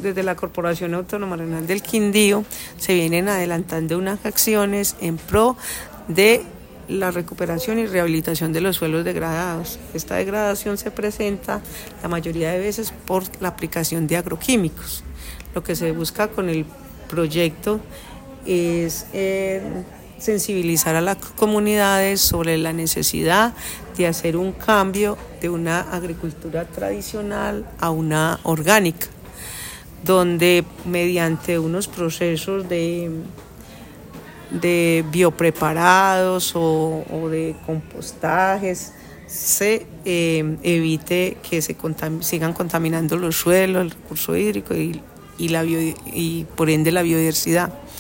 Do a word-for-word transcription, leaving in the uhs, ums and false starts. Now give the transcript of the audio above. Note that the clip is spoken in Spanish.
desde la Corporación Autónoma Regional del Quindío se vienen adelantando unas acciones en pro de la recuperación y rehabilitación de los suelos degradados. Esta degradación se presenta la mayoría de veces por la aplicación de agroquímicos. Lo que se busca con el proyecto es eh, sensibilizar a las comunidades sobre la necesidad de hacer un cambio de una agricultura tradicional a una orgánica, donde mediante unos procesos de, de biopreparados o, o de compostajes se eh, evite que se contam- sigan contaminando los suelos, el recurso hídrico y, y, la bio- y por ende la biodiversidad.